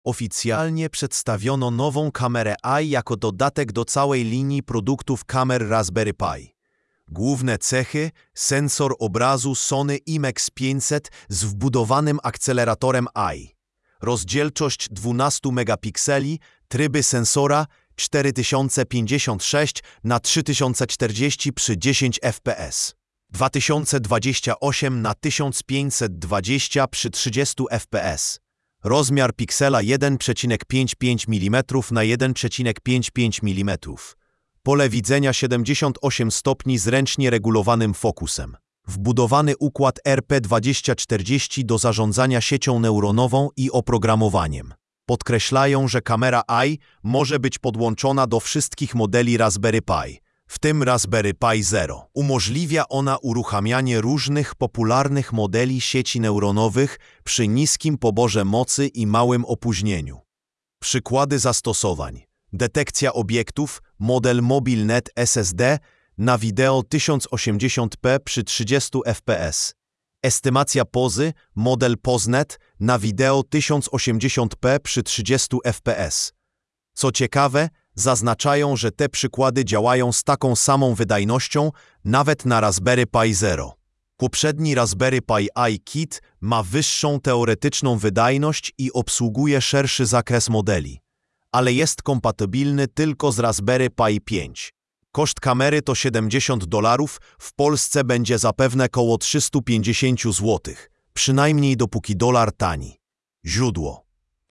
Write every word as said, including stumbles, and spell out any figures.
Oficjalnie przedstawiono nową kamerę i jako dodatek do całej linii produktów kamer Raspberry Pi. Główne cechy: sensor obrazu Sony IMX pięćset z wbudowanym akceleratorem i. Rozdzielczość dwanaście megapikseli, tryby sensora cztery tysiące pięćdziesiąt sześć na trzy tysiące czterdzieści przy dziesięć F P S, dwa tysiące dwadzieścia osiem na tysiąc pięćset dwadzieścia przy trzydzieści F P S. Rozmiar piksela jeden przecinek pięćdziesiąt pięć milimetrów na jeden przecinek pięćdziesiąt pięć milimetrów. Pole widzenia siedemdziesiąt osiem stopni z ręcznie regulowanym fokusem. Wbudowany układ R P dwieście czterdzieści do zarządzania siecią neuronową i oprogramowaniem. Podkreślają, że kamera i może być podłączona do wszystkich modeli Raspberry Pi, w tym Raspberry Pi Zero. Umożliwia ona uruchamianie różnych popularnych modeli sieci neuronowych przy niskim poborze mocy i małym opóźnieniu. Przykłady zastosowań: detekcja obiektów, model MobileNet S S D na wideo tysiąc osiemdziesiąt p przy trzydziestu F P S. Estymacja pozy, model PoseNet na wideo tysiąc osiemdziesiąt p przy trzydziestu F P S. Co ciekawe, zaznaczają, że te przykłady działają z taką samą wydajnością nawet na Raspberry Pi Zero. Poprzedni Raspberry Pi i Kit ma wyższą teoretyczną wydajność i obsługuje szerszy zakres modeli, ale jest kompatybilny tylko z Raspberry Pi pięć. Koszt kamery to siedemdziesiąt dolarów, w Polsce będzie zapewne koło trzysta pięćdziesiąt złotych, przynajmniej dopóki dolar tani. Źródło: